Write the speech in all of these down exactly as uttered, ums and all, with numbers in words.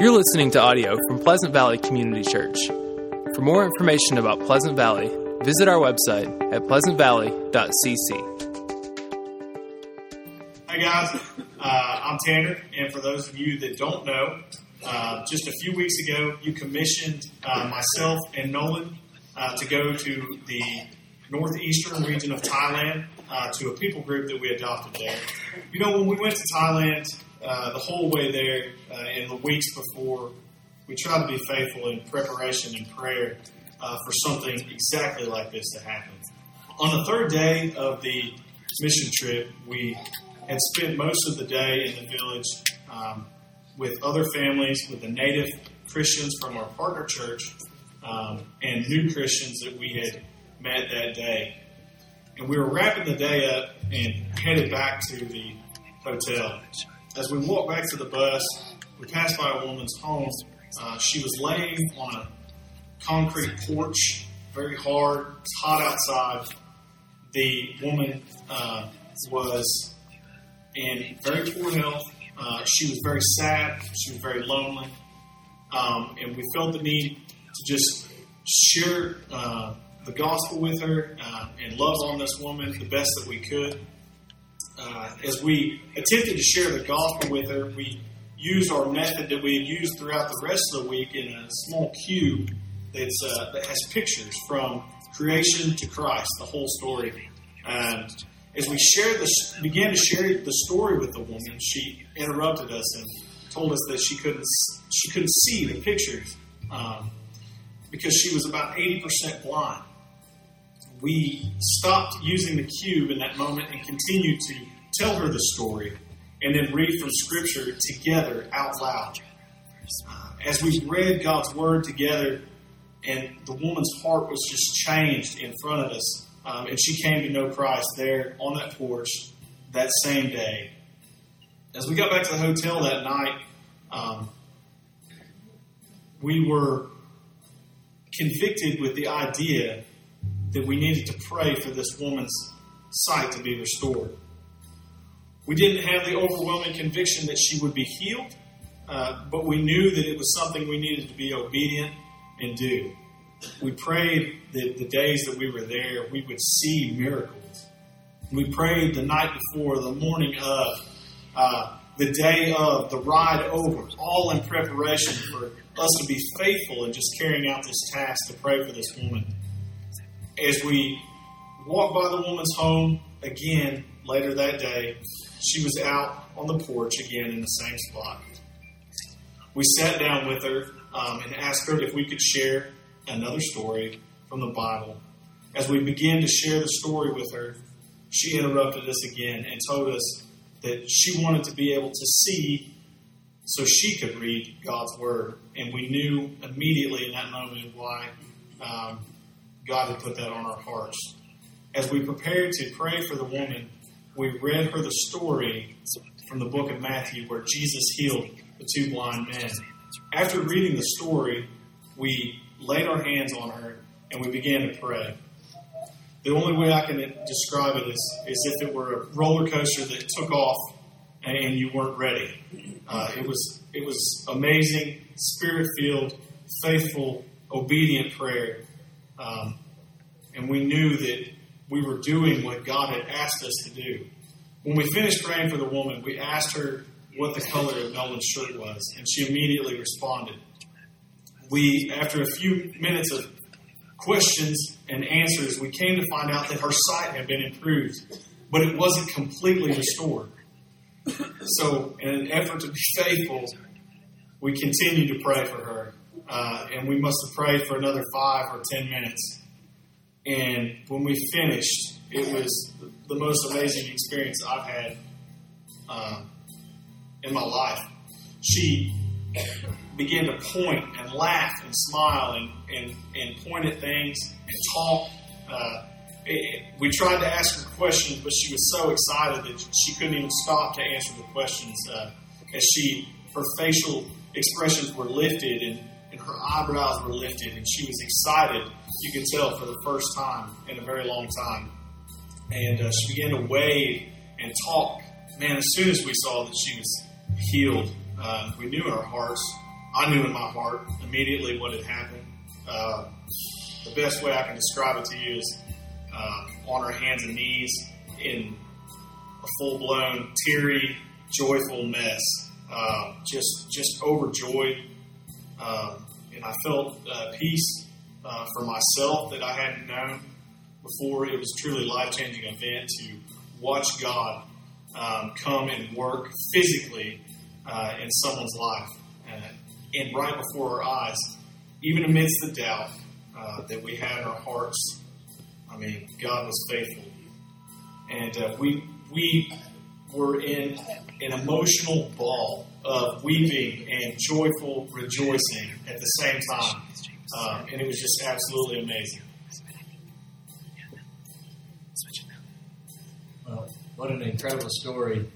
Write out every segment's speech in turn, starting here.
You're listening to audio from Pleasant Valley Community Church. For more information about Pleasant Valley, visit our website at pleasant valley dot c c. Hey guys, uh, I'm Tanner, and for those of you that don't know, uh, just a few weeks ago you commissioned uh, myself and Nolan uh, to go to the northeastern region of Thailand uh, to a people group that we adopted there. You know, when we went to Thailand, uh, the whole way there, uh, in the weeks before, we tried to be faithful in preparation and prayer uh, for something exactly like this to happen. On the third day of the mission trip, we had spent most of the day in the village um, with other families, with the native Christians from our partner church, um, and new Christians that we had met that day. And we were wrapping the day up and headed back to the hotel. As we walked back to the bus, we passed by a woman's home. Uh, she was laying on a concrete porch, very hard, it's hot outside. The woman uh, was in very poor health. Uh, she was very sad. She was very lonely. Um, and we felt the need to just share uh, the gospel with her uh, and love on this woman the best that we could. Uh, as we attempted to share the gospel with her, we used our method that we had used throughout the rest of the week in a small cube that's, uh, that has pictures from creation to Christ, the whole story. And as we shared the, began to share the story with the woman, she interrupted us and told us that she couldn't she couldn't see the pictures um, because she was about eighty percent blind. We stopped using the cube in that moment and continued to tell her the story and then read from Scripture together out loud. Uh, as we read God's Word together, and the woman's heart was just changed in front of us, um, and she came to know Christ there on that porch that same day. As we got back to the hotel that night, um, we were convicted with the idea that we needed to pray for this woman's sight to be restored. We didn't have the overwhelming conviction that she would be healed, uh, but we knew that it was something we needed to be obedient and do. We prayed that the days that we were there, we would see miracles. We prayed the night before, the morning of, uh, the day of, the ride over, all in preparation for us to be faithful in just carrying out this task to pray for this woman. As we walked by the woman's home again later that day, she was out on the porch again in the same spot. We sat down with her um, and asked her if we could share another story from the Bible. As we began to share the story with her, she interrupted us again and told us that she wanted to be able to see so she could read God's Word. And we knew immediately in that moment why um, God had put that on our hearts. As we prepared to pray for the woman, we read her the story from the book of Matthew where Jesus healed the two blind men. After reading the story, we laid our hands on her and we began to pray. The only way I can describe it is, is if it were a roller coaster that took off and you weren't ready. Uh, it was it was amazing, spirit-filled, faithful, obedient prayer. Um, and we knew that we were doing what God had asked us to do. When we finished praying for the woman, we asked her what the color of Nolan's shirt was, and she immediately responded. We, after a few minutes of questions and answers, we came to find out that her sight had been improved, but it wasn't completely restored. So, in an effort to be faithful, we continued to pray for her, uh, and we must have prayed for another five or ten minutes. And when we finished, it was the most amazing experience I've had um, in my life. She began to point and laugh and smile and, and, and point at things and talk. Uh, it, we tried to ask her questions, but she was so excited that she couldn't even stop to answer the questions. Uh, as she, her facial expressions were lifted and, and her eyebrows were lifted, and she was excited. You could tell for the first time in a very long time. And uh, she began to wave and talk. Man, as soon as we saw that she was healed, uh, we knew in our hearts I knew in my heart immediately what had happened. Uh, the best way I can describe it to you is uh, on her hands and knees in a full-blown, teary, joyful mess. Uh, just, just overjoyed. Uh, and I felt uh, peace uh, for myself that I hadn't known before. It was a truly life-changing event to watch God um, come and work physically uh, in someone's life. Uh, and right before our eyes, even amidst the doubt uh, that we had in our hearts, I mean, God was faithful. And uh, we we were in an emotional ball of weeping and joyful rejoicing at the same time. Um, and it was just absolutely amazing. Well, what an incredible story.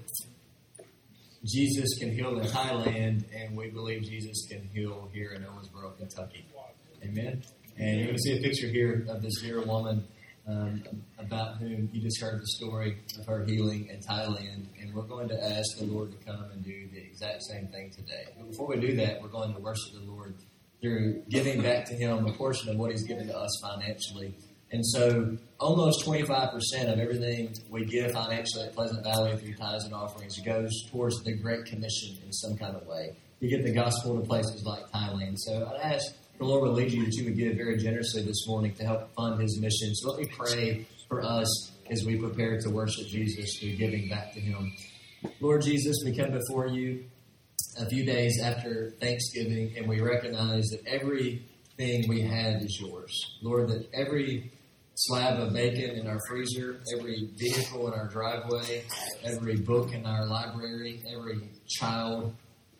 Jesus can heal in Thailand, and we believe Jesus can heal here in Owensboro, Kentucky. Amen? And you can see a picture here of this dear woman um, about whom you just heard the story of her healing in Thailand. And we're going to ask the Lord to come and do the exact same thing today. But before we do that, we're going to worship the Lord through giving back to Him a portion of what He's given to us financially. And so almost twenty-five percent of everything we give financially at Pleasant Valley through tithes and offerings goes towards the Great Commission in some kind of way. You get the gospel to places like Thailand. So I'd ask the Lord would lead you that you would give very generously this morning to help fund His mission. So let me pray for us as we prepare to worship Jesus through giving back to Him. Lord Jesus, we come before you a few days after Thanksgiving, and we recognize that everything we had is yours. Lord, that every slab of bacon in our freezer, every vehicle in our driveway, every book in our library, every child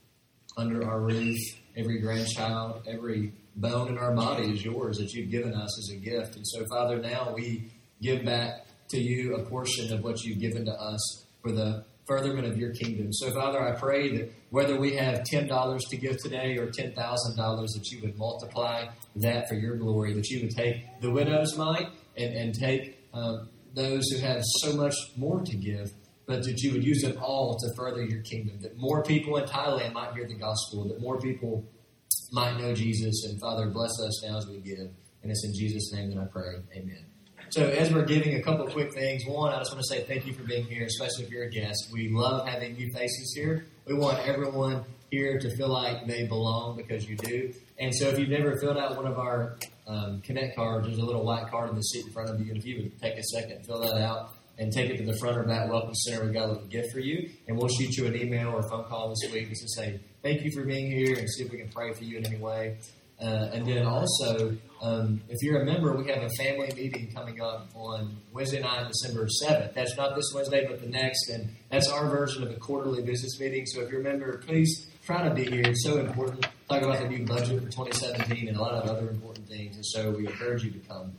under our roof, every grandchild, every bone in our body is yours that you've given us as a gift. And so, Father, now we give back to you a portion of what you've given to us for the furtherment of your kingdom. So, Father, I pray that whether we have ten dollars to give today or ten thousand dollars, that you would multiply that for your glory, that you would take the widow's mite and, and take uh, those who have so much more to give, but that you would use it all to further your kingdom, that more people in Thailand might hear the gospel, that more people might know Jesus. And, Father, bless us now as we give. And it's in Jesus' name that I pray. Amen. So as we're giving, a couple of quick things. One, I just want to say thank you for being here, especially if you're a guest. We love having new faces here. We want everyone here to feel like they belong, because you do. And so if you've never filled out one of our um, Connect cards, there's a little white card in the seat in front of you. And if you would take a second and fill that out and take it to the front of that Welcome Center, we've got a little gift for you. And we'll shoot you an email or a phone call this week just to say thank you for being here and see if we can pray for you in any way. Uh, and then also, um, if you're a member, we have a family meeting coming up on Wednesday night, December seventh. That's not this Wednesday, but the next. And that's our version of a quarterly business meeting. So if you're a member, please try to be here. It's so important. Talk about the new budget for twenty seventeen and a lot of other important things. And so we encourage you to come.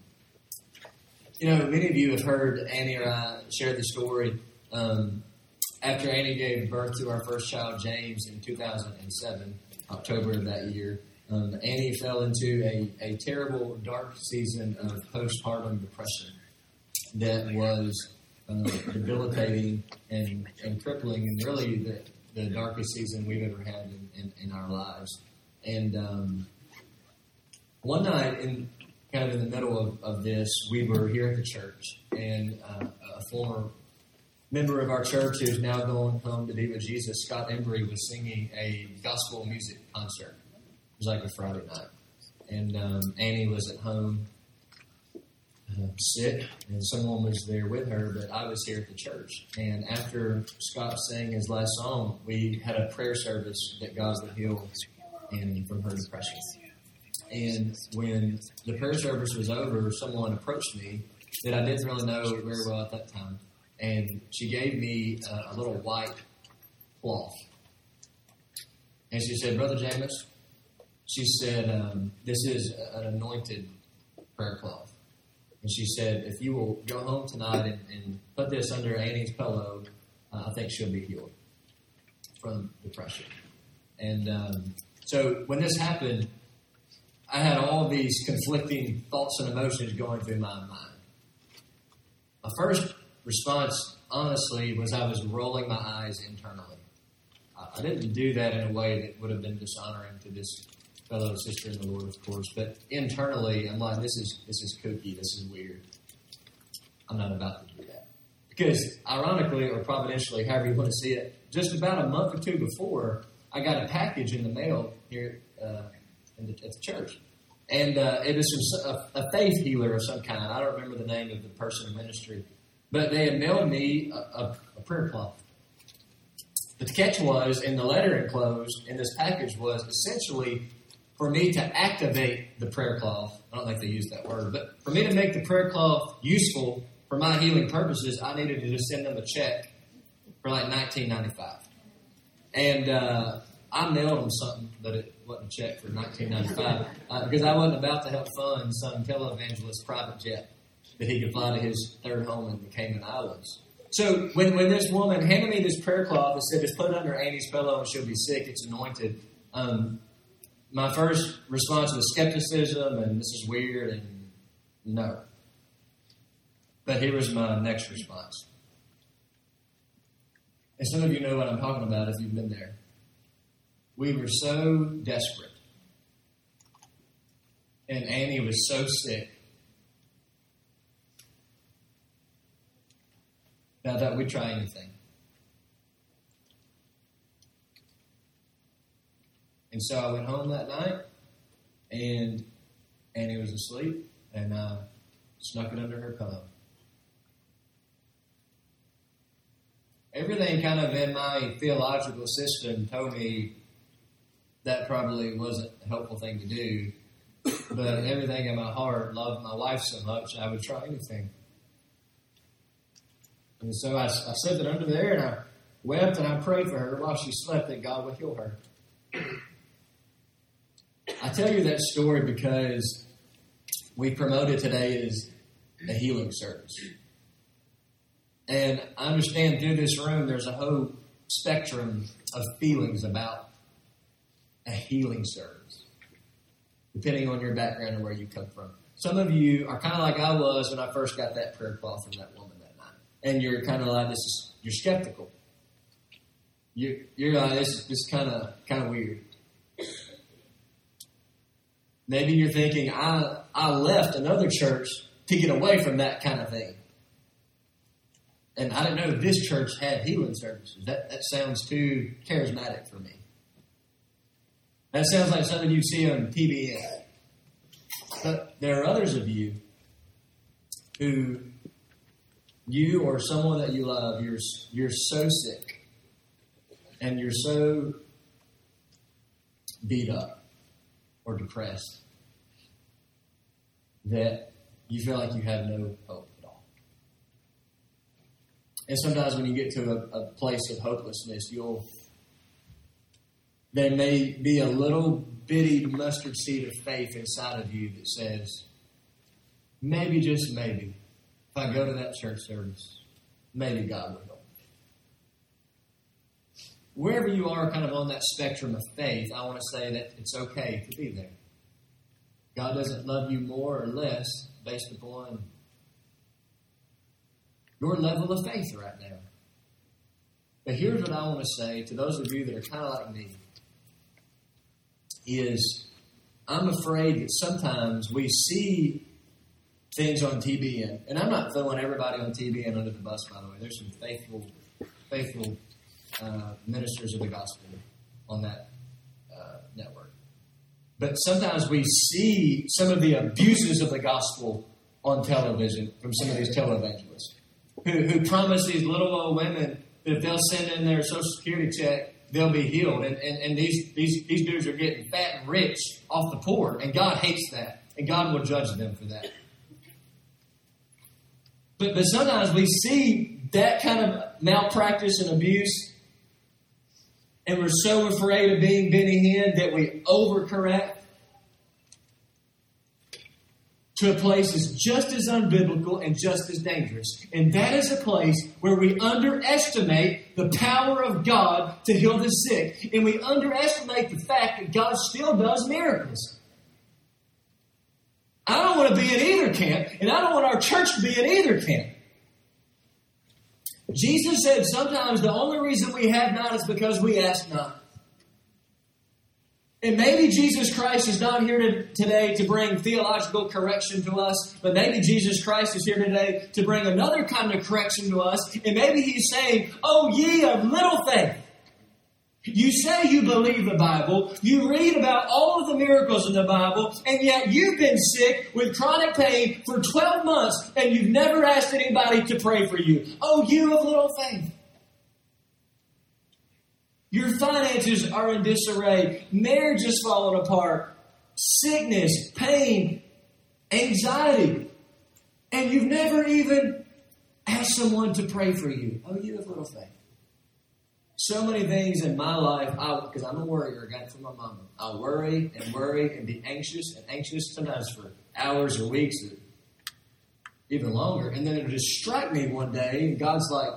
You know, many of you have heard Annie or I share the story. Um, after Annie gave birth to our first child, James, in two thousand seven, October of that year, Um, Annie fell into a, a terrible, dark season of postpartum depression that was uh, debilitating and, and crippling, and really the, the darkest season we've ever had in, in, in our lives. And um, one night, in kind of in the middle of, of this, we were here at the church, and uh, a former member of our church who's now going home to be with Jesus, Scott Embry, was singing a gospel music concert. It was like a Friday night. And um, Annie was at home uh, sick, and someone was there with her, but I was here at the church. And after Scott sang his last song, we had a prayer service that God would heal Annie from her depression. And when the prayer service was over, someone approached me that I didn't really know very well at that time. And she gave me uh, a little white cloth. And she said, "Brother Jameis," she said, um, "this is an anointed prayer cloth." And she said, "if you will go home tonight and, and put this under Annie's pillow, uh, I think she'll be healed from depression." And um, so when this happened, I had all these conflicting thoughts and emotions going through my mind. My first response, honestly, was I was rolling my eyes internally. I, stop. I didn't do that in a way that would have been dishonoring to this fellow sister in the Lord, of course. But internally, I'm like, this is this is kooky. This is weird. I'm not about to do that. Because ironically, or providentially, however you want to see it, just about a month or two before, I got a package in the mail here uh, in the, at the church. And uh, it was from a, a faith healer of some kind. I don't remember the name of the person in ministry. But they had mailed me a, a, a prayer cloth. But the catch was, in the letter enclosed in this package was essentially for me to activate the prayer cloth. I don't think they used that word. But for me to make the prayer cloth useful for my healing purposes, I needed to just send them a check for like nineteen ninety-five dollars. And uh, I mailed them something, but it wasn't a check for nineteen ninety-five dollars uh, because I wasn't about to help fund some televangelist's private jet that he could fly to his third home in the Cayman Islands. So when, when this woman handed me this prayer cloth and said, just put it under Annie's pillow and she'll be sick, it's anointed, um, my first response was skepticism and this is weird and no. But here was my next response. And some of you know what I'm talking about if you've been there. We were so desperate. And Annie was so sick that I thought we'd try anything. And so I went home that night, and Annie was asleep, and I snuck it under her pillow. Everything kind of in my theological system told me that probably wasn't a helpful thing to do, but everything in my heart loved my wife so much I would try anything. And so I, I set it under there and I wept and I prayed for her while she slept that God would heal her. I tell you that story because we promoted today as a healing service. And I understand through this room there's a whole spectrum of feelings about a healing service, depending on your background and where you come from. Some of you are kind of like I was when I first got that prayer cloth from that woman that night. And you're kind of like, this is, you're skeptical. You, you're like, this is just kind of kind of weird. Maybe you're thinking, I I left another church to get away from that kind of thing. And I didn't know this church had healing services. That, that sounds too charismatic for me. That sounds like something you see on T V N. But there are others of you who, you or someone that you love, you're you're so sick and you're so beat up or depressed that you feel like you have no hope at all. And sometimes when you get to a, a place of hopelessness, you'll there may be a little bitty mustard seed of faith inside of you that says, maybe, just maybe, if I go to that church service, maybe God will help me. Wherever you are kind of on that spectrum of faith, I want to say that it's okay to be there. God doesn't love you more or less based upon your level of faith right now. But here's what I want to say to those of you that are kind of like me. Is I'm afraid that sometimes we see things on T B N, and I'm not throwing everybody on T B N under the bus, by the way. There's some faithful, faithful uh, ministers of the gospel on that uh, network. But sometimes we see some of the abuses of the gospel on television from some of these televangelists who, who promise these little old women that if they'll send in their Social Security check, they'll be healed. And, and, and these, these, these dudes are getting fat and rich off the poor. And God hates that. And God will judge them for that. But, but sometimes we see that kind of malpractice and abuse. And we're so afraid of being Benny Hinn that we overcorrect to a place that's just as unbiblical and just as dangerous. And that is a place where we underestimate the power of God to heal the sick. And we underestimate the fact that God still does miracles. I don't want to be in either camp, and I don't want our church to be in either camp. Jesus said sometimes the only reason we have not is because we ask not. And maybe Jesus Christ is not here to, today to bring theological correction to us, but maybe Jesus Christ is here today to bring another kind of correction to us. And maybe He's saying, "Oh, ye of little faith. You say you believe the Bible, you read about all of the miracles in the Bible, and yet you've been sick with chronic pain for twelve months, and you've never asked anybody to pray for you. Oh, you of little faith. Your finances are in disarray. Marriage is falling apart. Sickness, pain, anxiety. And you've never even asked someone to pray for you. Oh, you have little faith." So many things in my life, because I'm a worrier, I got it from my mama. I'll worry and worry and be anxious and anxious, sometimes for hours or weeks or even longer. And then it'll just strike me one day, and God's like,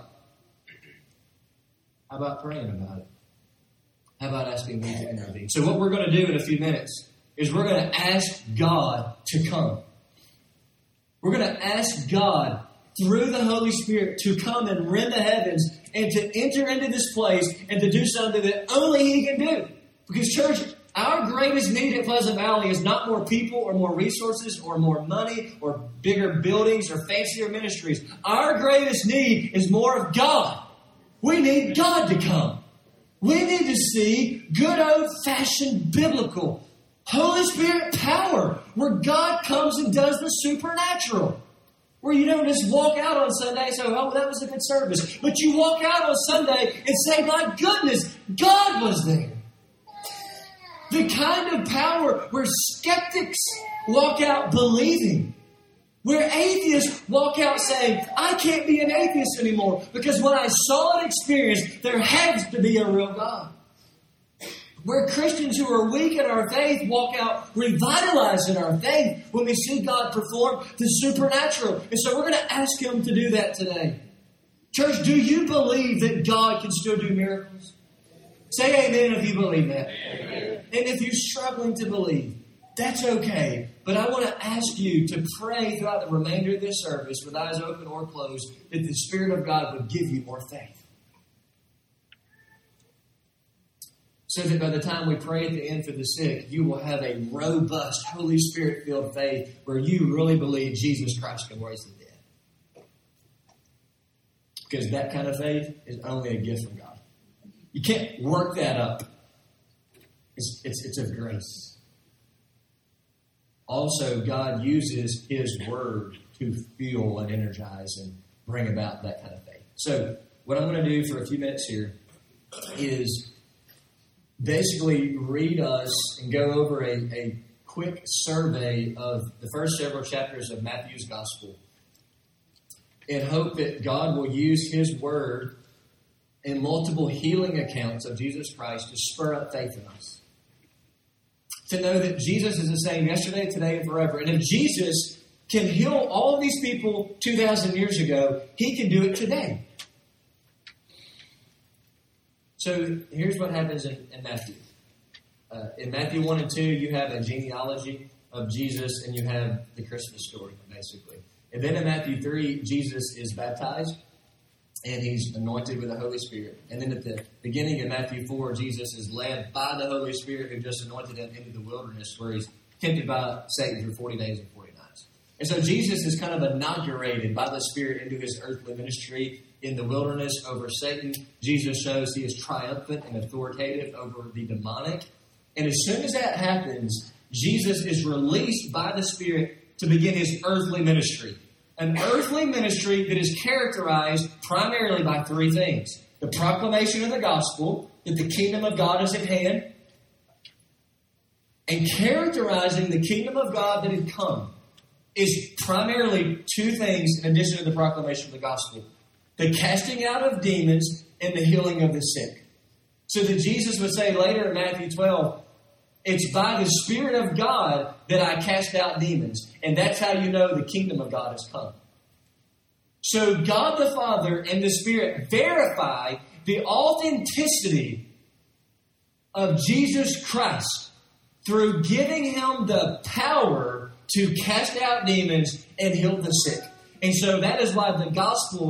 "How about praying about it? How about asking me to intervene?" So what we're going to do in a few minutes is we're going to ask God to come. We're going to ask God through the Holy Spirit to come and rend the heavens and to enter into this place and to do something that only He can do. Because, church, our greatest need at Pleasant Valley is not more people or more resources or more money or bigger buildings or fancier ministries. Our greatest need is more of God. We need God to come. We need to see good old-fashioned biblical Holy Spirit power where God comes and does the supernatural. Where you don't just walk out on Sunday and say, "Oh, that was a good service." But you walk out on Sunday and say, "My goodness, God was there." The kind of power where skeptics walk out believing. Where atheists walk out saying, "I can't be an atheist anymore because what I saw and experienced, there has to be a real God." Where Christians who are weak in our faith walk out revitalized in our faith when we see God perform the supernatural. And so we're going to ask Him to do that today. Church, do you believe that God can still do miracles? Say amen if you believe that. Amen. And if you're struggling to believe, that's okay. But I want to ask you to pray throughout the remainder of this service with eyes open or closed that the Spirit of God would give you more faith. So that by the time we pray at the end for the sick, you will have a robust, Holy Spirit-filled faith where you really believe Jesus Christ can raise the dead. Because that kind of faith is only a gift from God. You can't work that up. It's, it's, it's of grace. Also, God uses His Word to fuel and energize and bring about that kind of faith. So what I'm going to do for a few minutes here is basically read us and go over a, a quick survey of the first several chapters of Matthew's Gospel and hope that God will use His Word and multiple healing accounts of Jesus Christ to spur up faith in us. To know that Jesus is the same yesterday, today, and forever. And if Jesus can heal all of these people two thousand years ago, He can do it today. So here's what happens in, in Matthew. Uh, in Matthew one and two, you have a genealogy of Jesus and you have the Christmas story, basically. And then in Matthew three, Jesus is baptized and He's anointed with the Holy Spirit. And then at the beginning of Matthew four, Jesus is led by the Holy Spirit who just anointed Him into the wilderness where He's tempted by Satan for forty days and forty nights. And so Jesus is kind of inaugurated by the Spirit into His earthly ministry in the wilderness over Satan. Jesus shows He is triumphant and authoritative over the demonic. And as soon as that happens, Jesus is released by the Spirit to begin His earthly ministry. An earthly ministry that is characterized primarily by three things. The proclamation of the gospel, that the kingdom of God is at hand, and characterizing the kingdom of God that had come is primarily two things in addition to the proclamation of the gospel. The casting out of demons and the healing of the sick. So that Jesus would say later in Matthew twelve, it's by the Spirit of God that I cast out demons. And that's how you know the kingdom of God has come. So God the Father and the Spirit verify the authenticity of Jesus Christ through giving Him the power to cast out demons and heal the sick. And so that is why the Gospels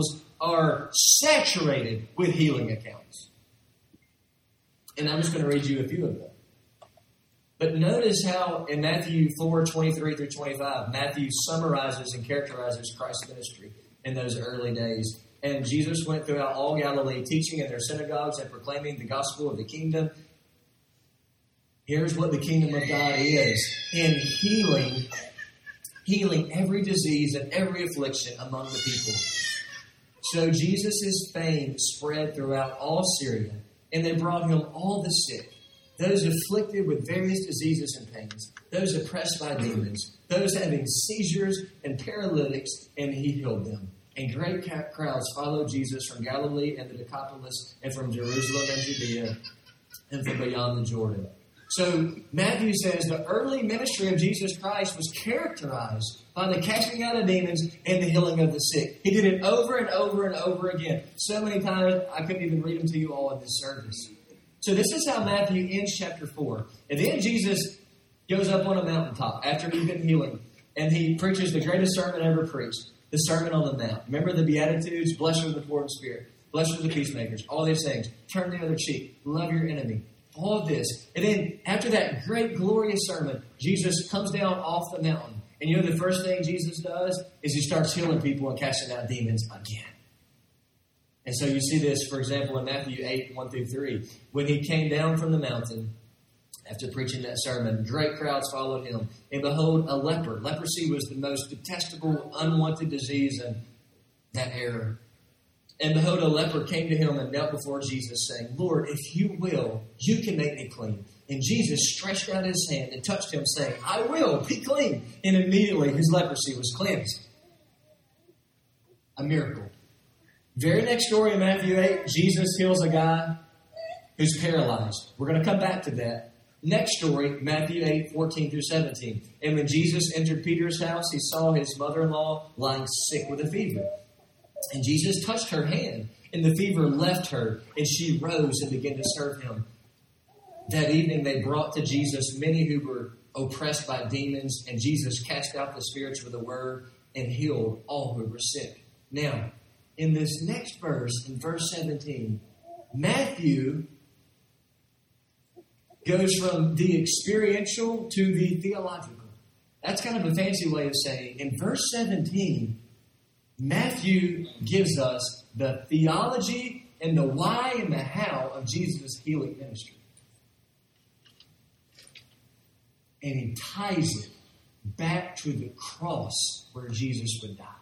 are saturated with healing accounts. And I'm just going to read you a few of them. But notice how in Matthew four, twenty-three through twenty-five, Matthew summarizes and characterizes Christ's ministry in those early days. And Jesus went throughout all Galilee, teaching in their synagogues and proclaiming the gospel of the kingdom. Here's what the kingdom of God is. In healing, healing every disease and every affliction among the people. So Jesus' fame spread throughout all Syria, and they brought him all the sick, those afflicted with various diseases and pains, those oppressed by demons, those having seizures and paralytics, and he healed them. And great crowds followed Jesus from Galilee and the Decapolis, and from Jerusalem and Judea, and from beyond the Jordan. So Matthew says the early ministry of Jesus Christ was characterized by the casting out of demons and the healing of the sick. He did it over and over and over again. So many times I couldn't even read them to you all in this service. So this is how Matthew ends chapter four. And then Jesus goes up on a mountaintop after he's been healing, and he preaches the greatest sermon ever preached, the Sermon on the Mount. Remember the Beatitudes? Blessed are the poor in spirit. Blessed are the peacemakers. All these things. Turn the other cheek. Love your enemy. All of this. And then after that great glorious sermon, Jesus comes down off the mountain. And you know the first thing Jesus does is he starts healing people and casting out demons again. And so you see this, for example, in Matthew eight, one through three. When he came down from the mountain, after preaching that sermon, great crowds followed him. And behold, a leper. Leprosy was the most detestable, unwanted disease in that era. And behold, a leper came to him and knelt before Jesus, saying, Lord, if you will, you can make me clean. And Jesus stretched out his hand and touched him, saying, I will, be clean. And immediately his leprosy was cleansed. A miracle. Very next story in Matthew eight, Jesus heals a guy who's paralyzed. We're going to come back to that. Next story, Matthew eight, fourteen through seventeen. And when Jesus entered Peter's house, he saw his mother-in-law lying sick with a fever. And Jesus touched her hand, and the fever left her, and she rose and began to serve him. That evening they brought to Jesus many who were oppressed by demons, and Jesus cast out the spirits with a word and healed all who were sick. Now, in this next verse, in verse seventeen, Matthew goes from the experiential to the theological. That's kind of a fancy way of saying, in verse seventeen, Matthew gives us the theology and the why and the how of Jesus' healing ministry. And he ties it back to the cross where Jesus would die.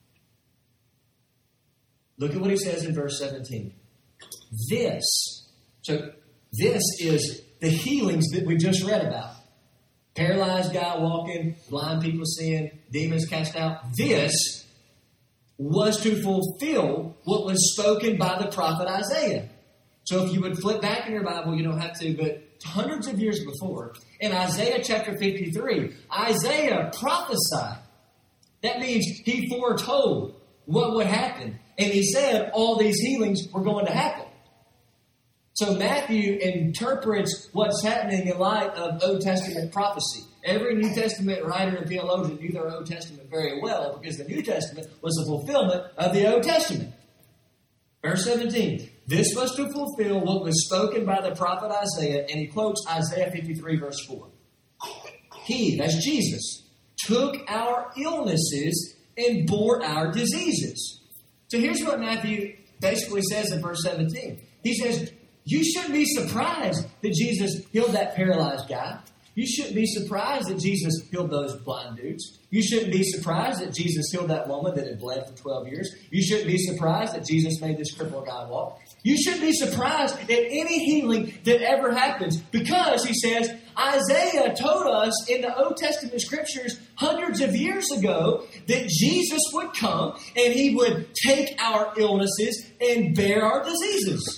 Look at what he says in verse seventeen. This, so this is the healings that we just read about. Paralyzed guy walking, blind people seeing, demons cast out. This was to fulfill what was spoken by the prophet Isaiah. So if you would flip back in your Bible, you don't have to, but hundreds of years before, in Isaiah chapter fifty-three, Isaiah prophesied. That means he foretold what would happen. And he said all these healings were going to happen. So Matthew interprets what's happening in light of Old Testament prophecy. Every New Testament writer and theologian knew their Old Testament very well because the New Testament was the fulfillment of the Old Testament. Verse seventeen. This was to fulfill what was spoken by the prophet Isaiah, and he quotes Isaiah fifty-three, verse four. He, that's Jesus, took our illnesses and bore our diseases. So here's what Matthew basically says in verse seventeen. He says, you shouldn't be surprised that Jesus healed that paralyzed guy. You shouldn't be surprised that Jesus healed those blind dudes. You shouldn't be surprised that Jesus healed that woman that had bled for twelve years. You shouldn't be surprised that Jesus made this crippled guy walk. You shouldn't be surprised at any healing that ever happens because, he says, Isaiah told us in the Old Testament scriptures hundreds of years ago that Jesus would come and he would take our illnesses and bear our diseases.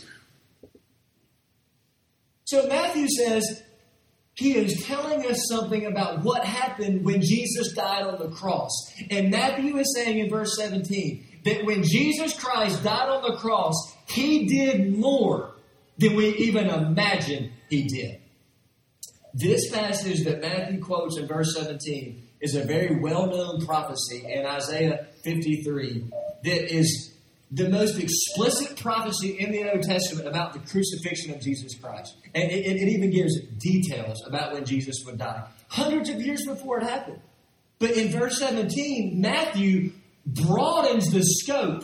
So Matthew says, he is telling us something about what happened when Jesus died on the cross. And Matthew is saying in verse seventeen that when Jesus Christ died on the cross, he did more than we even imagined he did. This passage that Matthew quotes in verse seventeen is a very well-known prophecy in Isaiah fifty-three that is the most explicit prophecy in the Old Testament about the crucifixion of Jesus Christ. And it, it even gives details about when Jesus would die, hundreds of years before it happened. But in verse seventeen, Matthew broadens the scope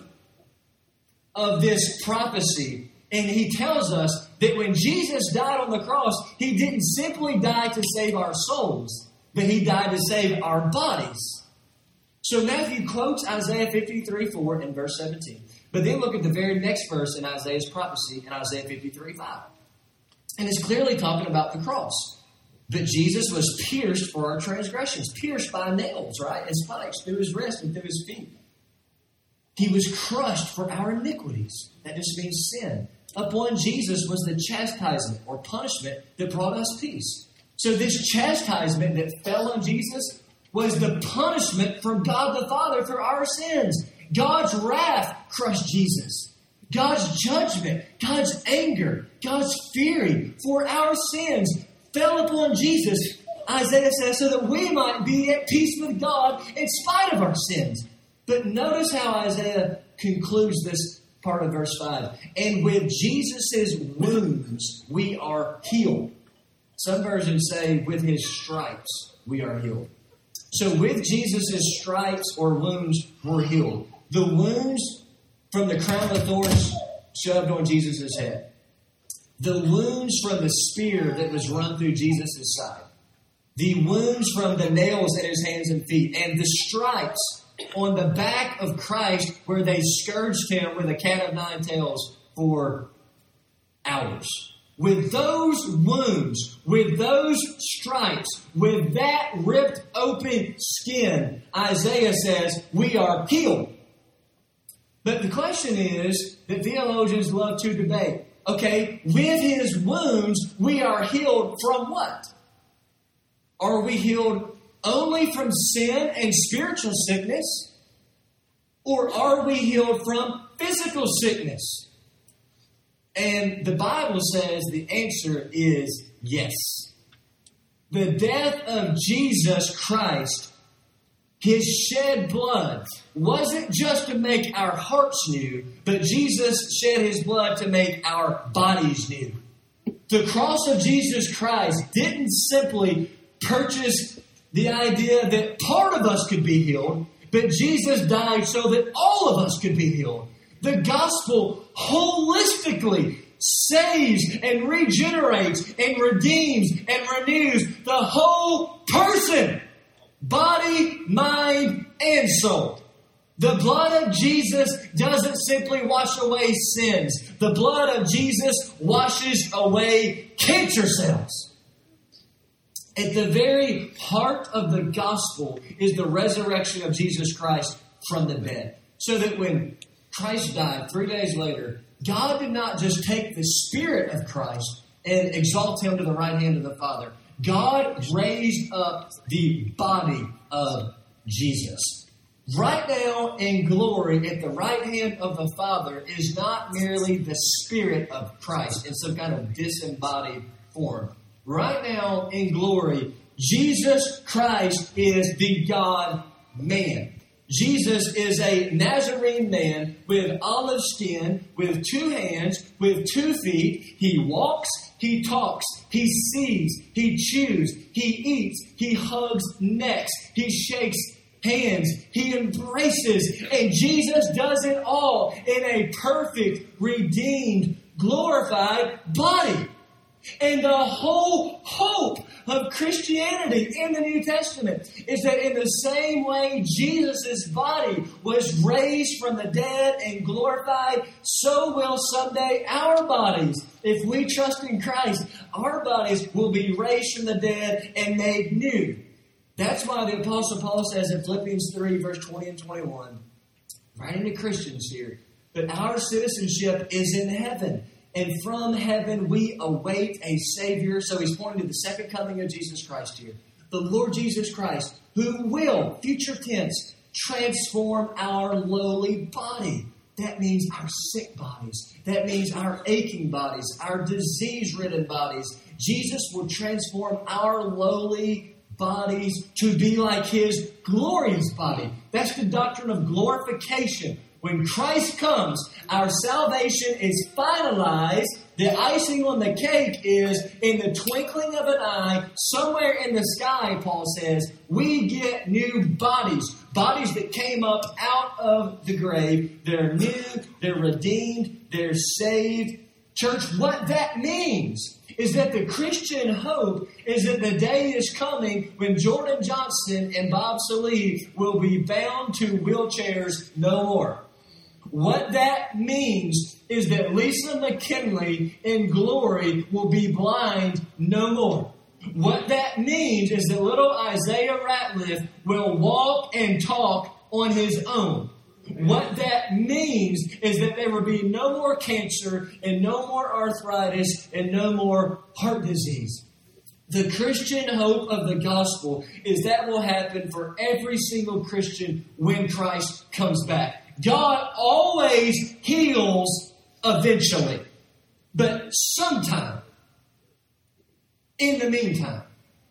of this prophecy, and he tells us that when Jesus died on the cross, he didn't simply die to save our souls, but he died to save our bodies. So Matthew quotes Isaiah fifty-three four in verse seventeen. But then look at the very next verse in Isaiah's prophecy in Isaiah fifty-three five. And it's clearly talking about the cross. But Jesus was pierced for our transgressions, pierced by nails, right? And spikes through his wrist and through his feet. He was crushed for our iniquities. That just means sin. Upon Jesus was the chastisement or punishment that brought us peace. So this chastisement that fell on Jesus was the punishment from God the Father for our sins. God's wrath crushed Jesus. God's judgment, God's anger, God's fury for our sins fell upon Jesus, Isaiah says, so that we might be at peace with God in spite of our sins. But notice how Isaiah concludes this part of verse five. And with Jesus' wounds, we are healed. Some versions say, with his stripes, we are healed. So with Jesus' stripes or wounds, we're healed. The wounds from the crown of thorns shoved on Jesus' head. The wounds from the spear that was run through Jesus' side. The wounds from the nails in his hands and feet. And the stripes on the back of Christ where they scourged him with a cat of nine tails for hours. With those wounds, with those stripes, with that ripped open skin, Isaiah says, we are healed. But the question is that theologians love to debate. Okay, with his wounds, we are healed from what? Are we healed only from sin and spiritual sickness? Or are we healed from physical sickness? And the Bible says the answer is yes. The death of Jesus Christ, his shed blood, wasn't just to make our hearts new, but Jesus shed his blood to make our bodies new. The cross of Jesus Christ didn't simply purchase the idea that part of us could be healed, but Jesus died so that all of us could be healed. The gospel holistically saves and regenerates and redeems and renews the whole person. Body, mind, and soul. The blood of Jesus doesn't simply wash away sins. The blood of Jesus washes away cancer cells. At the very heart of the gospel is the resurrection of Jesus Christ from the dead. So that when Christ died three days later, God did not just take the Spirit of Christ and exalt him to the right hand of the Father. God raised up the body of Jesus. Right now in glory at the right hand of the Father is not merely the Spirit of Christ in some kind of disembodied form. Right now in glory, Jesus Christ is the God-man. Jesus is a Nazarene man with olive skin, with two hands, with two feet. He walks, he talks, he sees, he chews, he eats, he hugs necks, he shakes hands, he embraces, and Jesus does it all in a perfect, redeemed, glorified body. And the whole hope of Christianity in the New Testament is that in the same way Jesus' body was raised from the dead and glorified, so will someday our bodies. If we trust in Christ, our bodies will be raised from the dead and made new. That's why the Apostle Paul says in Philippians three, verse twenty and twenty-one, writing to Christians here, but our citizenship is in heaven. And from heaven we await a Savior. So he's pointing to the second coming of Jesus Christ here. The Lord Jesus Christ, who will, future tense, transform our lowly body. That means our sick bodies. That means our aching bodies, our disease-ridden bodies. Jesus will transform our lowly bodies to be like his glorious body. That's the doctrine of glorification. When Christ comes, our salvation is finalized. The icing on the cake is, in the twinkling of an eye, somewhere in the sky, Paul says, we get new bodies. Bodies that came up out of the grave. They're new, they're redeemed, they're saved. Church, what that means is that the Christian hope is that the day is coming when Jordan Johnson and Bob Salih will be bound to wheelchairs no more. What that means is that Lisa McKinley in glory will be blind no more. What that means is that little Isaiah Ratliff will walk and talk on his own. What that means is that there will be no more cancer and no more arthritis and no more heart disease. The Christian hope of the gospel is that will happen for every single Christian when Christ comes back. God always heals eventually, but sometime in the meantime,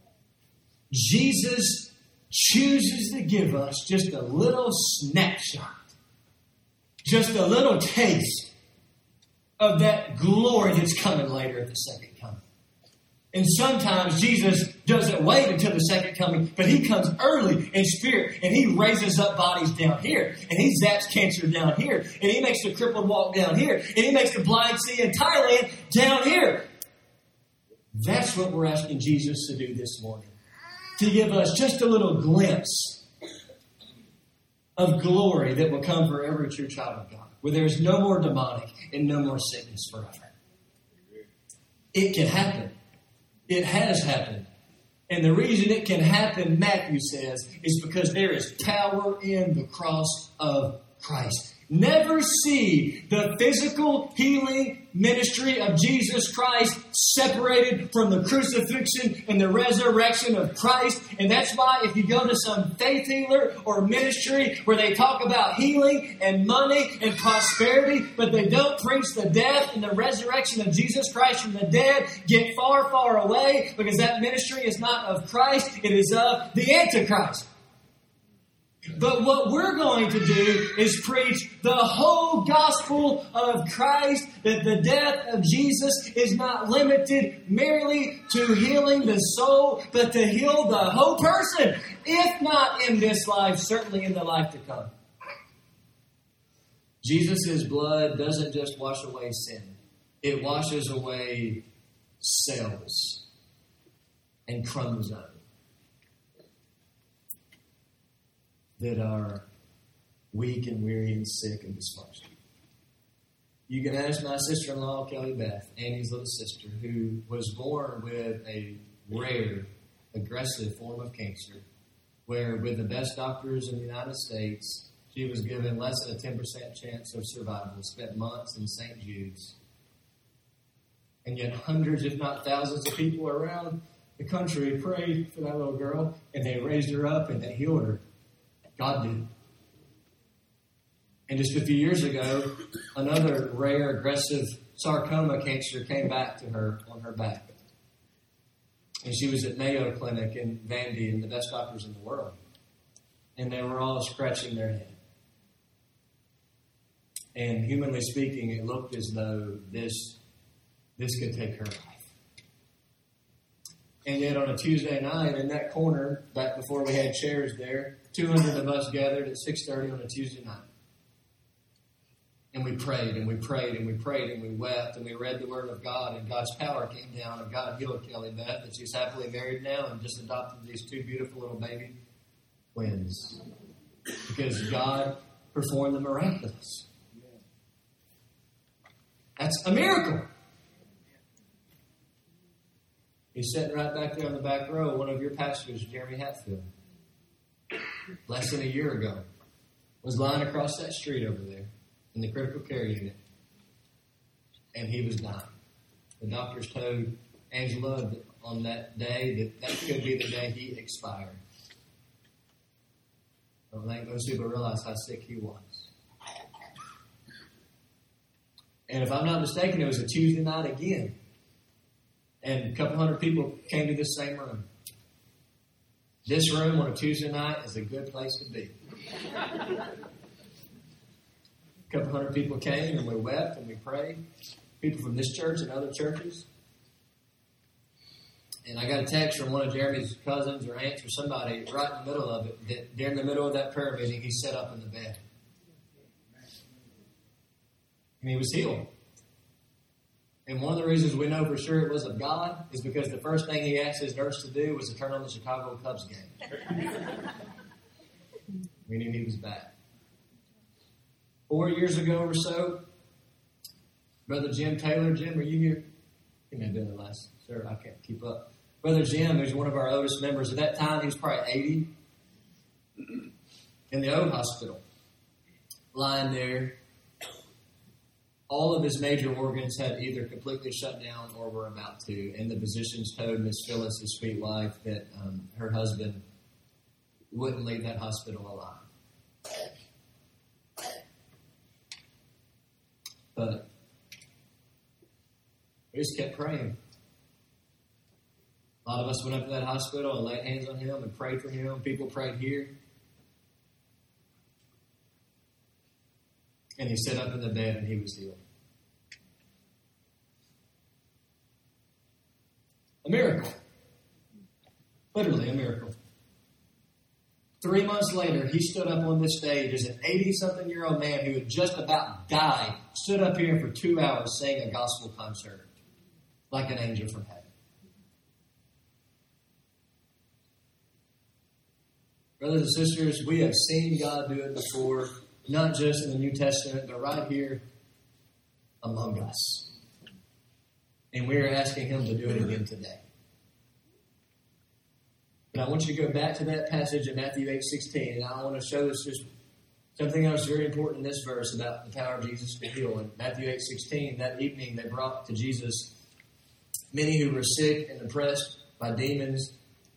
Jesus chooses to give us just a little snapshot, just a little taste of that glory that's coming later at the second coming. And sometimes Jesus doesn't wait until the second coming, but he comes early in spirit, and he raises up bodies down here, and he zaps cancer down here, and he makes the crippled walk down here, and he makes the blind see in Thailand down here. That's what we're asking Jesus to do this morning, to give us just a little glimpse of glory that will come for every true child of God, where there is no more demonic and no more sickness forever. It can happen. It has happened. And the reason it can happen, Matthew says, is because there is power in the cross of Christ. Never see the physical healing ministry of Jesus Christ separated from the crucifixion and the resurrection of Christ. And that's why if you go to some faith healer or ministry where they talk about healing and money and prosperity, but they don't preach the death and the resurrection of Jesus Christ from the dead, get far, far away, because that ministry is not of Christ, it is of the Antichrist. But what we're going to do is preach the whole gospel of Christ, that the death of Jesus is not limited merely to healing the soul, but to heal the whole person. If not in this life, certainly in the life to come. Jesus' blood doesn't just wash away sin. It washes away cells and chromosomes that are weak and weary and sick and dysfunctional. You can ask my sister-in-law, Kelly Beth, Annie's little sister, who was born with a rare, aggressive form of cancer, where with the best doctors in the United States, she was given less than a ten percent chance of survival, spent months in Saint Jude's. And yet hundreds, if not thousands of people around the country prayed for that little girl, and they raised her up and they healed her. God did. And just a few years ago, another rare, aggressive sarcoma cancer came back to her on her back. And she was at Mayo Clinic in Vandy, and the best doctors in the world. And they were all scratching their head. And humanly speaking, it looked as though this, this could take her life. And yet on a Tuesday night, in that corner, back before we had chairs there, two hundred of us gathered at six thirty on a Tuesday night. And we prayed, and we prayed, and we prayed, and we wept, and we read the Word of God, and God's power came down, and God healed Kelly Beth, and she's happily married now and just adopted these two beautiful little baby twins. Because God performed the miraculous. That's a miracle. He's sitting right back there on the back row, one of your pastors, Jeremy Hatfield, less than a year ago, was lying across that street over there in the critical care unit, and he was dying. The doctors told Angela that on that day that that could be the day he expired. I don't think most people realize how sick he was. And if I'm not mistaken, it was a Tuesday night again. And a couple hundred people came to this same room. This room on a Tuesday night is a good place to be. A couple hundred people came and we wept and we prayed. People from this church and other churches. And I got a text from one of Jeremy's cousins or aunts or somebody right in the middle of it that during the middle of that prayer meeting, he sat up in the bed. And he was healed. And one of the reasons we know for sure it was of God is because the first thing he asked his nurse to do was to turn on the Chicago Cubs game. Meaning he was back. Four years ago or so, Brother Jim Taylor, Jim, are you here? He may have been the last, sir, I can't keep up. Brother Jim, who's one of our oldest members, at that time he was probably eighty, in the old hospital, lying there. All of his major organs had either completely shut down or were about to. And the physicians told Miss Phyllis, his sweet wife, that um, her husband wouldn't leave that hospital alive. But we just kept praying. A lot of us went up to that hospital and laid hands on him and prayed for him. People prayed here. And he sat up in the bed and he was healed. A miracle. Literally a miracle. Three months later, he stood up on this stage as an eighty-something-year-old man who had just about died, stood up here for two hours saying a gospel concert like an angel from heaven. Brothers and sisters, we have seen God do it before, not just in the New Testament, but right here among us. And we are asking him to do it again today. But I want you to go back to that passage in Matthew eight sixteen, and I want to show us just something else very important in this verse about the power of Jesus to heal. In Matthew eight sixteen, that evening they brought to Jesus many who were sick and oppressed by demons,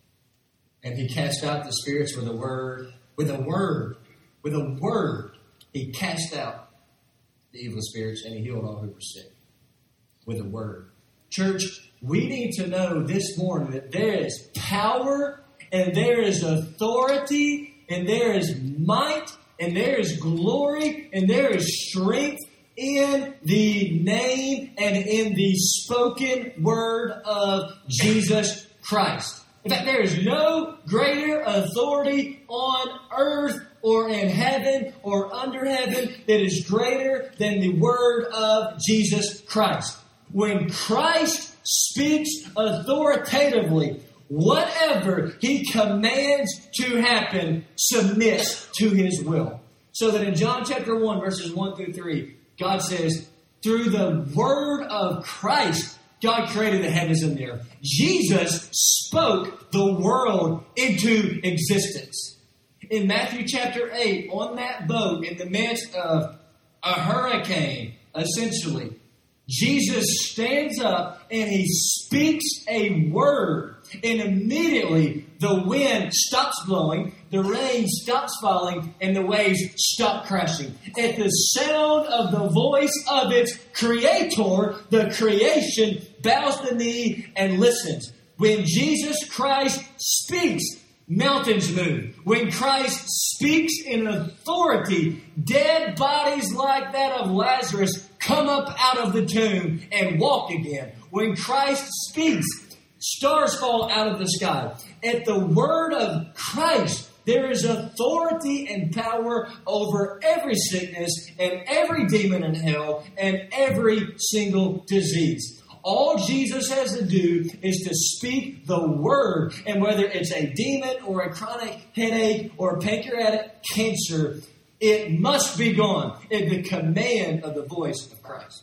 and he cast out the spirits with a word, with a word, with a word. He cast out the evil spirits and he healed all who were sick with a word. Church, we need to know this morning that there is power and there is authority and there is might and there is glory and there is strength in the name and in the spoken word of Jesus Christ. In fact, there is no greater authority on earth or in heaven or under heaven that is greater than the word of Jesus Christ. When Christ speaks authoritatively, whatever he commands to happen submits to his will. So that in John chapter one, verses one through three, God says, through the word of Christ, God created the heavens and the earth. Jesus spoke the world into existence. In Matthew chapter eight, on that boat, in the midst of a hurricane, essentially, Jesus stands up and he speaks a word. And immediately the wind stops blowing, the rain stops falling, and the waves stop crashing. At the sound of the voice of its creator, the creation bows the knee and listens. When Jesus Christ speaks, mountains move. When Christ speaks in authority, dead bodies like that of Lazarus come up out of the tomb and walk again. When Christ speaks, stars fall out of the sky. At the word of Christ, there is authority and power over every sickness and every demon in hell and every single disease. All Jesus has to do is to speak the word. And whether it's a demon or a chronic headache or pancreatic cancer, it must be gone at the command of the voice of Christ.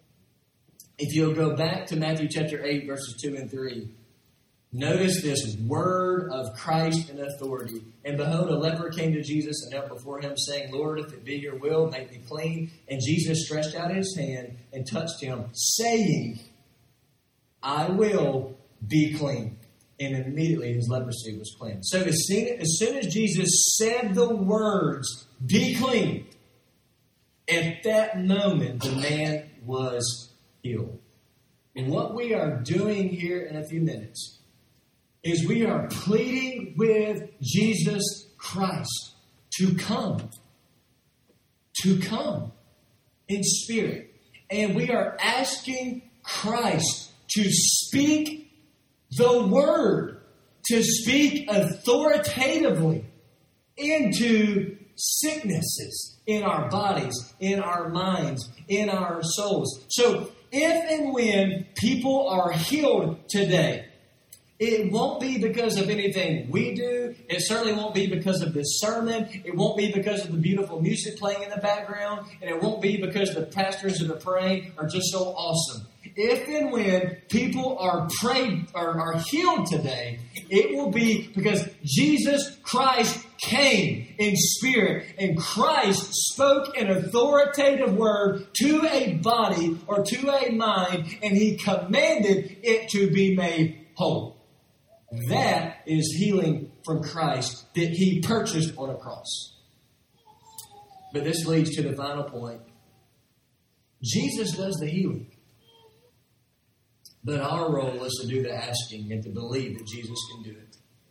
If you'll go back to Matthew chapter eight, verses two and three, notice this word of Christ and authority. And behold, a leper came to Jesus and knelt before him, saying, Lord, if it be your will, make me clean. And Jesus stretched out his hand and touched him, saying, I will be clean. And immediately his leprosy was cleansed. So as soon, as soon as Jesus said the words, be clean, at that moment the man was healed. And what we are doing here in a few minutes is we are pleading with Jesus Christ to come. To come. in spirit. And we are asking Christ to speak the word, to speak authoritatively into sicknesses in our bodies, in our minds, in our souls. So if and when people are healed today, it won't be because of anything we do. It certainly won't be because of this sermon. It won't be because of the beautiful music playing in the background. And it won't be because the pastors that are praying are just so awesome. If and when people are prayed or are healed today, it will be because Jesus Christ came in spirit and Christ spoke an authoritative word to a body or to a mind, and He commanded it to be made whole. That is healing from Christ that He purchased on a cross. But this leads to the final point. Jesus does the healing. But our role is to do the asking and to believe that Jesus can do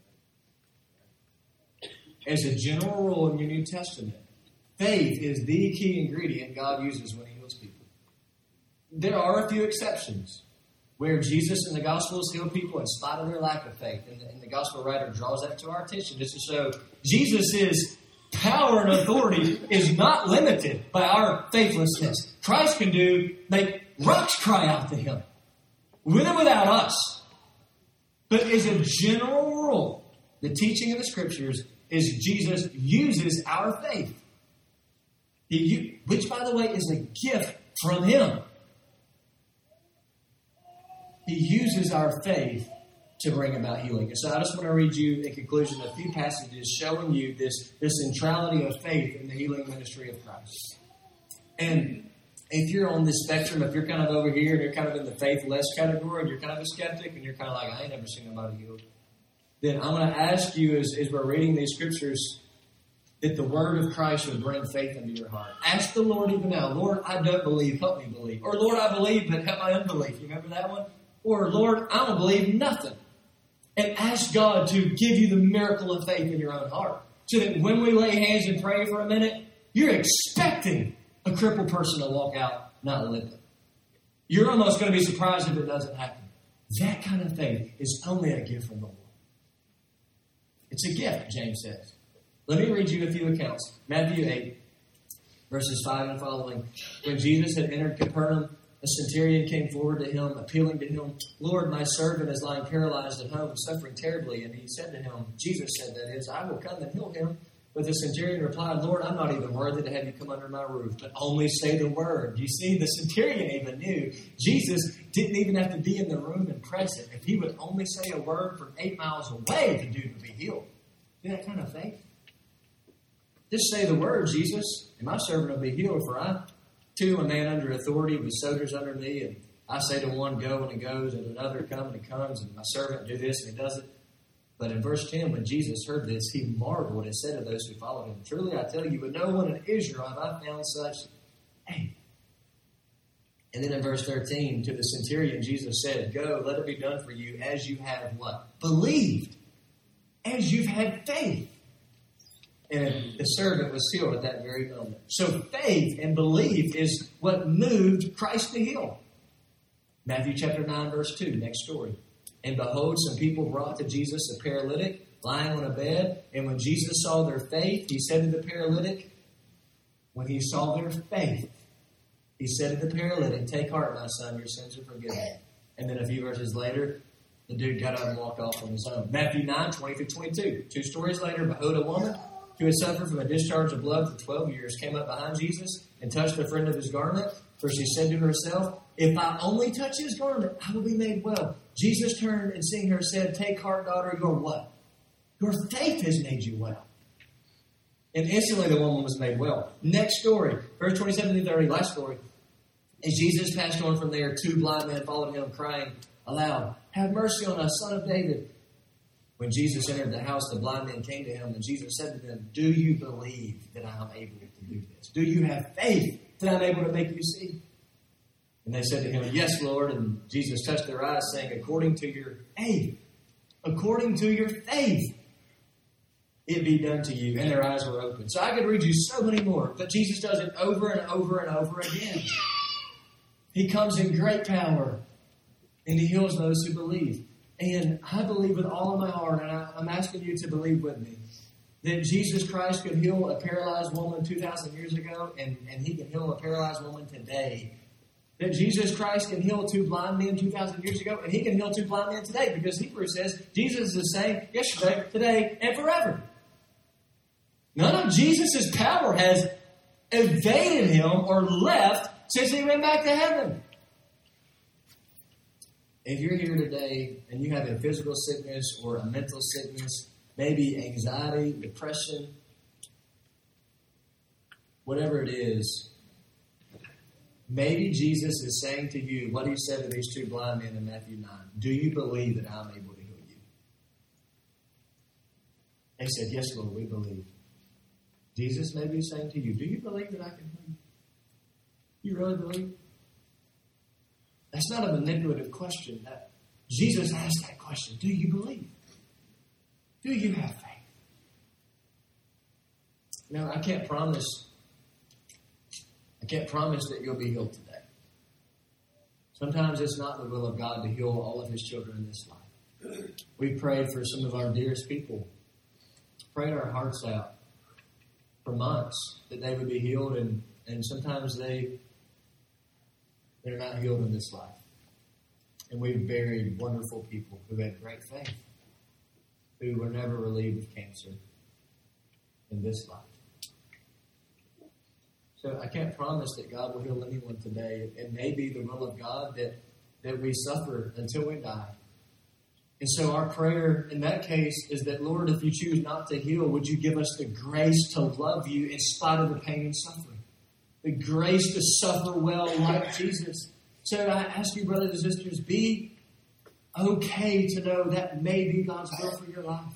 it. As a general rule in your New Testament, faith is the key ingredient God uses when He heals people. There are a few exceptions where Jesus in the Gospels healed people in spite of their lack of faith. And the, and the Gospel writer draws that to our attention just to show Jesus' power and authority is not limited by our faithlessness. Christ can do, make rocks cry out to Him, with or without us. But as a general rule, the teaching of the Scriptures is Jesus uses our faith. He, which, by the way, is a gift from Him. He uses our faith to bring about healing. And so I just want to read you, in conclusion, a few passages showing you this, this centrality of faith in the healing ministry of Christ. And if you're on this spectrum, if you're kind of over here and you're kind of in the faithless category and you're kind of a skeptic and you're kind of like, I ain't never seen nobody healed, then I'm going to ask you as, as we're reading these scriptures that the word of Christ would bring faith into your heart. Ask the Lord even now, Lord, I don't believe, help me believe. Or Lord, I believe, but help my unbelief. You remember that one? Or Lord, I don't believe nothing. And ask God to give you the miracle of faith in your own heart. So that when we lay hands and pray for a minute, you're expecting a crippled person to walk out not limping. You're almost going to be surprised if it doesn't happen. That kind of faith is only a gift from the Lord. It's a gift, James says. Let me read you a few accounts. Matthew eight, verses five and following. When Jesus had entered Capernaum, a centurion came forward to him, appealing to him, Lord, my servant is lying paralyzed at home, suffering terribly. And he said to him, Jesus said, that is, I will come and heal him. But the centurion replied, Lord, I'm not even worthy to have you come under my roof, but only say the word. You see, the centurion even knew Jesus didn't even have to be in the room and present. If he would only say a word from eight miles away, the dude would be healed. See that kind of faith? Just say the word, Jesus, and my servant will be healed. For I, too, a man under authority with soldiers under me, and I say to one, go, and he goes, and to another, come, and he comes, and my servant do this, and he does it. But in verse ten, when Jesus heard this, he marveled and said to those who followed him, truly I tell you, but no one in Israel have I found such faith. And then in verse thirteen, to the centurion, Jesus said, go, let it be done for you as you have what? Believed. As you've had faith. And the servant was healed at that very moment. So faith and belief is what moved Christ to heal. Matthew chapter nine, verse two, next story. And behold, some people brought to Jesus a paralytic lying on a bed. And when Jesus saw their faith, he said to the paralytic, when he saw their faith, he said to the paralytic, take heart, my son, your sins are forgiven. And then a few verses later, the dude got up and walked off on his own. Matthew nine, twenty through twenty-two. Two stories later, behold, a woman who had suffered from a discharge of blood for twelve years came up behind Jesus and touched the friend of his garment. For she said to herself, if I only touch his garment, I will be made well. Jesus turned and seeing her said, take heart, daughter, your what? Your faith has made you well. And instantly the woman was made well. Next story, verse twenty-seven to thirty, last story. As Jesus passed on from there, two blind men followed him, crying aloud, have mercy on us, son of David. When Jesus entered the house, the blind men came to him, and Jesus said to them, do you believe that I am able to do this? Do you have faith that I'm able to make you see? And they said to him, yes, Lord. And Jesus touched their eyes, saying, according to your faith, according to your faith, it be done to you. And their eyes were open. So I could read you so many more. But Jesus does it over and over and over again. He comes in great power. And he heals those who believe. And I believe with all of my heart, and I, I'm asking you to believe with me, that Jesus Christ could heal a paralyzed woman two thousand years ago, and, and he can heal a paralyzed woman today. That Jesus Christ can heal two blind men two thousand years ago, and he can heal two blind men today, because Hebrews says Jesus is the same yesterday, today, and forever. None of Jesus' power has evaded him or left since he went back to heaven. If you're here today and you have a physical sickness or a mental sickness, maybe anxiety, depression, whatever it is, maybe Jesus is saying to you what he said to these two blind men in Matthew nine. Do you believe that I'm able to heal you? They said, yes, Lord, we believe. Jesus may be saying to you, do you believe that I can heal you? You really believe? That's not a manipulative question. That Jesus asked that question. Do you believe? Do you have faith? Now, I can't promise I can't promise that you'll be healed today. Sometimes it's not the will of God to heal all of his children in this life. We prayed for some of our dearest people. Prayed our hearts out for months that they would be healed, and, and sometimes they, they're not healed in this life. And we've buried wonderful people who had great faith, who were never relieved of cancer in this life. So I can't promise that God will heal anyone today. It may be the will of God that, that we suffer until we die. And so our prayer in that case is that, Lord, if you choose not to heal, would you give us the grace to love you in spite of the pain and suffering? The grace to suffer well like Jesus. So I ask you, brothers and sisters, be okay to know that may be God's will for your life.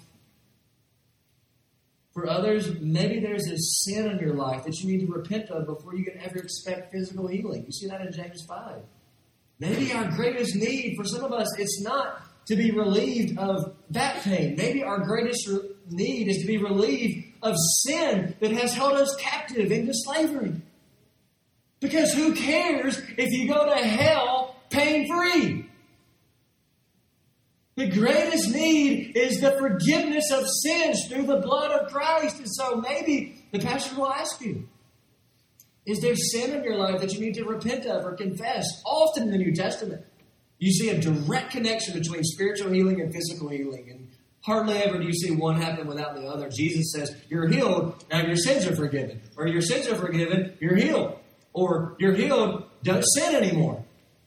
For others, maybe there's a sin in your life that you need to repent of before you can ever expect physical healing. You see that in James five. Maybe our greatest need for some of us, it's not to be relieved of back pain. Maybe our greatest re- need is to be relieved of sin that has held us captive into slavery. Because who cares if you go to hell pain-free? The greatest need is the forgiveness of sins through the blood of Christ. And so maybe the pastor will ask you, is there sin in your life that you need to repent of or confess? Often in the New Testament, you see a direct connection between spiritual healing and physical healing. And hardly ever do you see one happen without the other. Jesus says, you're healed, now your sins are forgiven. Or your sins are forgiven, you're healed. Or you're healed, don't sin anymore.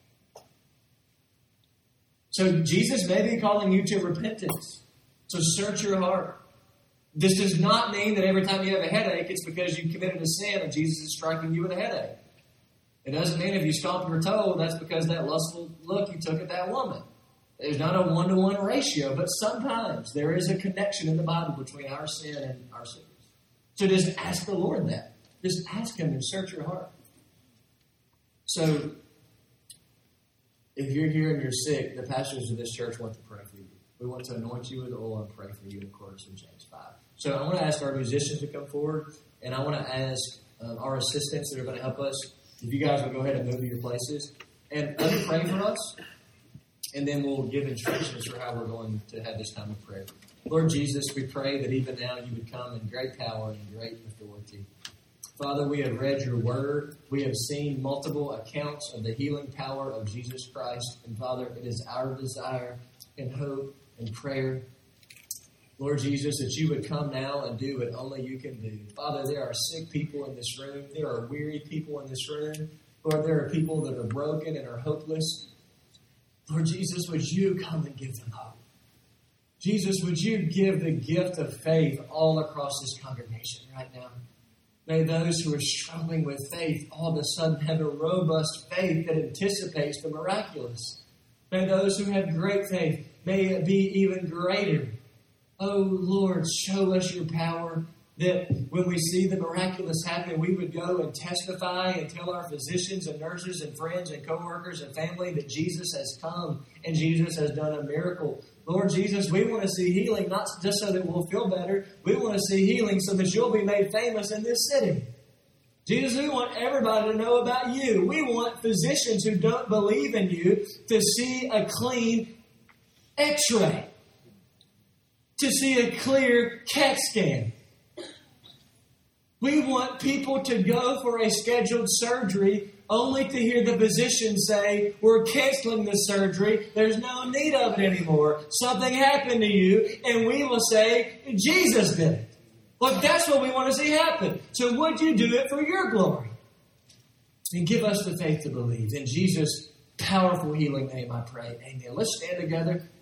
So Jesus may be calling you to repentance. So search your heart. This does not mean that every time you have a headache, it's because you committed a sin and Jesus is striking you with a headache. It doesn't mean if you stomp your toe, that's because that lustful look you took at that woman. There's not a one-to-one ratio, but sometimes there is a connection in the Bible between our sin and our sins. So just ask the Lord that. Just ask Him and search your heart. So, if you're here and you're sick, the pastors of this church want to pray for you. We want to anoint you with oil and pray for you in accordance with James five. So I want to ask our musicians to come forward, and I want to ask um, our assistants that are going to help us, if you guys will go ahead and move to your places. And let me pray for us, and then we'll give instructions for how we're going to have this time of prayer. Lord Jesus, we pray that even now you would come in great power and great authority. Father, we have read your word. We have seen multiple accounts of the healing power of Jesus Christ. And Father, it is our desire and hope and prayer, Lord Jesus, that you would come now and do what only you can do. Father, there are sick people in this room. There are weary people in this room. Lord, there are people that are broken and are hopeless. Lord Jesus, would you come and give them hope? Jesus, would you give the gift of faith all across this congregation right now? May those who are struggling with faith all of a sudden have a robust faith that anticipates the miraculous. May those who have great faith, may it be even greater. Oh, Lord, show us your power, that when we see the miraculous happen, we would go and testify and tell our physicians and nurses and friends and coworkers and family that Jesus has come and Jesus has done a miracle. Lord Jesus, we want to see healing, not just so that we'll feel better. We want to see healing so that you'll be made famous in this city. Jesus, we want everybody to know about you. We want physicians who don't believe in you to see a clean x-ray, to see a clear CAT scan. We want people to go for a scheduled surgery only to hear the physician say, we're canceling this surgery. There's no need of it anymore. Something happened to you. And we will say, Jesus did it. Well, that's what we want to see happen. So would you do it for your glory? And give us the faith to believe. In Jesus' powerful healing name, I pray. Amen. Let's stand together.